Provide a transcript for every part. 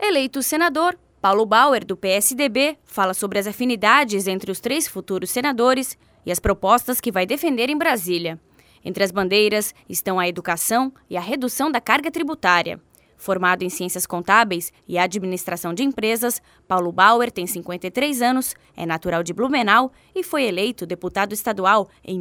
Eleito senador, Paulo Bauer, do PSDB, fala sobre as afinidades entre os 3 futuros senadores e as propostas que vai defender em Brasília. Entre as bandeiras estão a educação e a redução da carga tributária. Formado em Ciências Contábeis e Administração de Empresas, Paulo Bauer tem 53 anos, é natural de Blumenau e foi eleito deputado estadual em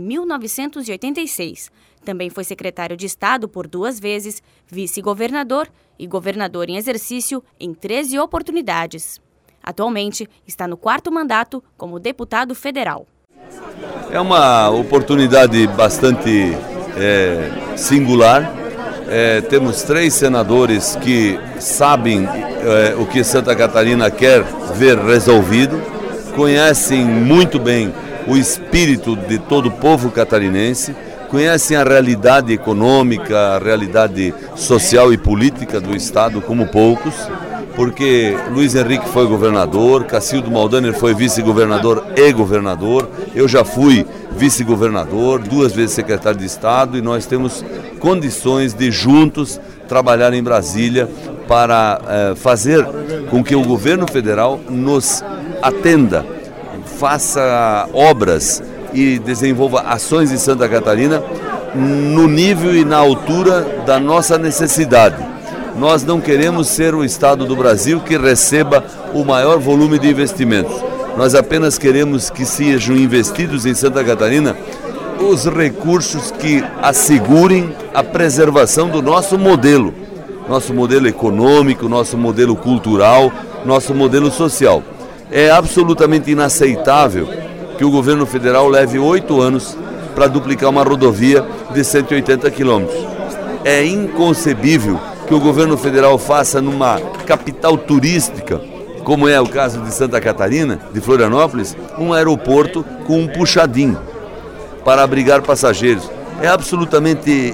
1986. Também foi secretário de Estado por 2 vezes, vice-governador e governador em exercício em 13 oportunidades. Atualmente, está no 4º mandato como deputado federal. É uma oportunidade bastante singular. Temos 3 senadores que sabem o que Santa Catarina quer ver resolvido, conhecem muito bem o espírito de todo o povo catarinense, conhecem a realidade econômica, a realidade social e política do Estado como poucos, porque Luiz Henrique foi governador, Cacildo Maldaner foi vice-governador e governador, eu já fui vice-governador, 2 vezes secretário de Estado, e nós temos condições de juntos trabalhar em Brasília para fazer com que o governo federal nos atenda, faça obras e desenvolva ações em Santa Catarina no nível e na altura da nossa necessidade. Nós não queremos ser o estado do Brasil que receba o maior volume de investimentos. Nós apenas queremos que sejam investidos em Santa Catarina os recursos que assegurem a preservação do nosso modelo econômico, nosso modelo cultural, nosso modelo social. É absolutamente inaceitável que o governo federal leve 8 anos para duplicar uma rodovia de 180 quilômetros. É inconcebível que o governo federal faça numa capital turística, como é o caso de Santa Catarina, de Florianópolis, um aeroporto com um puxadinho para abrigar passageiros. É absolutamente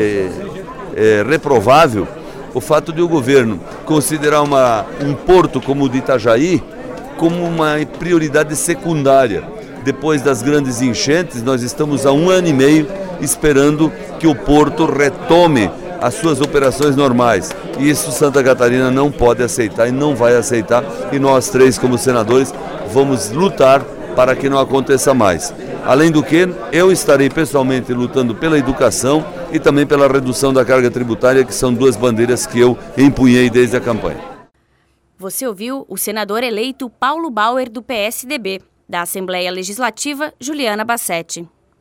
reprovável o fato de o governo considerar um porto como o de Itajaí como uma prioridade secundária. Depois das grandes enchentes, nós estamos há 1 ano e meio esperando que o porto retome as suas operações normais. E isso Santa Catarina não pode aceitar e não vai aceitar. E nós 3, como senadores, vamos lutar para que não aconteça mais. Além do que, eu estarei pessoalmente lutando pela educação e também pela redução da carga tributária, que são 2 bandeiras que eu empunhei desde a campanha. Você ouviu o senador eleito Paulo Bauer, do PSDB. Da Assembleia Legislativa, Juliana Bassetti.